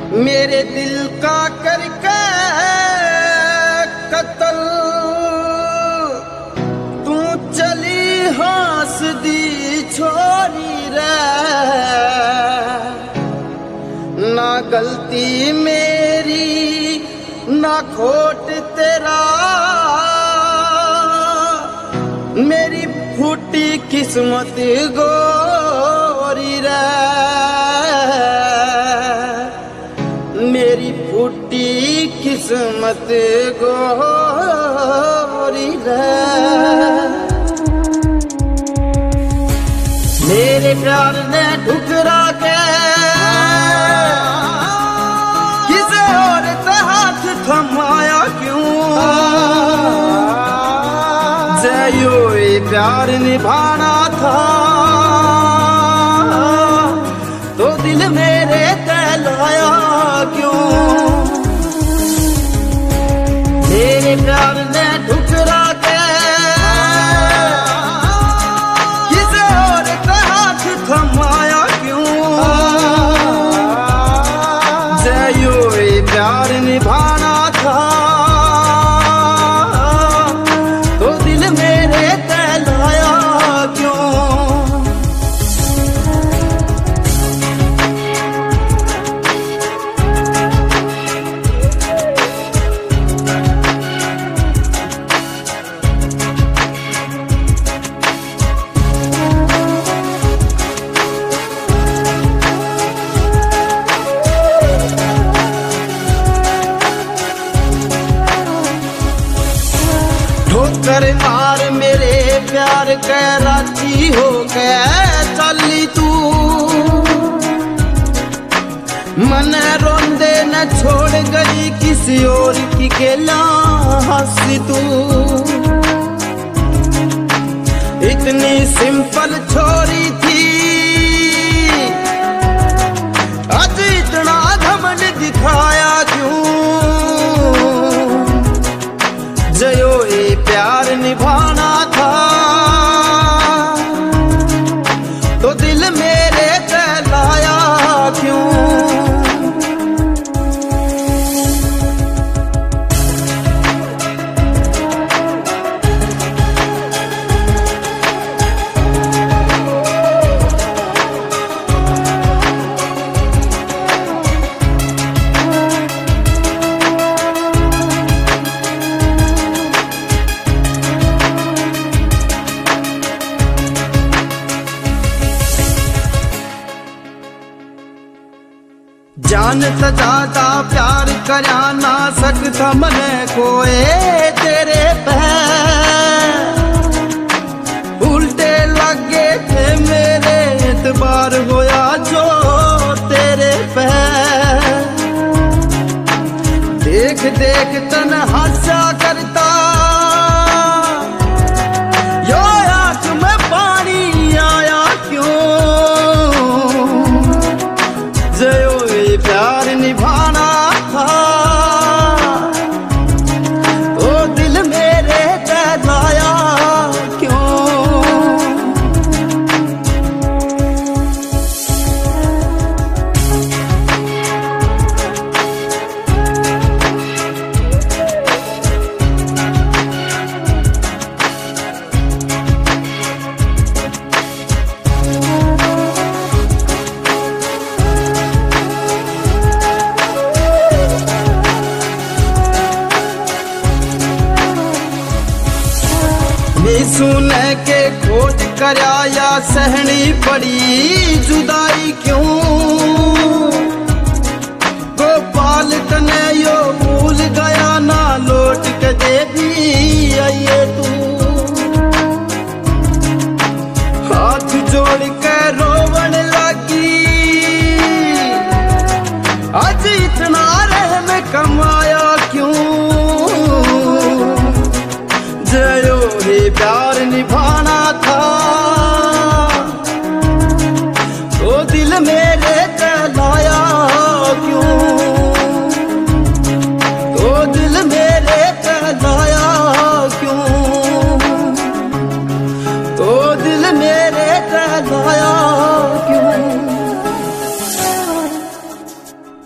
मेरे दिल का करके कत्ल तू चली हंस दी छोरी रे। ना गलती मेरी ना खोट तेरा, मेरी फूटी किस्मत गोरी रे। मेरी फूटी किस्मत गोरी रे। मेरे प्यार ने ठुकरा के किसे और से हाथ थमाया क्यों? जयो ये प्यार निभाना था तो दिल मेरे तैलाया क्यों? मेरे प्यार ने ठुकरा के किसे और से हाथ थमाया क्यों? जयो ये प्यार निभाना था तो दिल मेरे तैलाया क्यों? ठोकर मार मेरे प्यार के राजी हो के चली तू, मन रोंदे न छोड़ गई किसी और की गेला हंसी तू। इतनी सिंपल छोरी थी आज इतना घमंड दिखाया क्यों? जयो ये प्यार निभाना था तो दिल मेरे तैलाया क्यों? जान से ज्यादा प्यार करा ना सकता मने कोई तेरे पैर, उल्टे लगे थे मेरे एतबार होया जो तेरे पैर। देख देख तन हासा करता यो आंख में पानी आया क्यों? जयो प्यार निभाना था तो दिल मेरे तैलाया क्यों? सुने के खोज करया या सहनी पड़ी जुदाई क्यों? गोपाल तने यो भूल गया ना लौट के दे भी आइए तू। हाथ जोड़ के रोवन लगी आज इतना रहम कमाया क्यों? जयो ये प्यार निभाना था तो दिल मेरे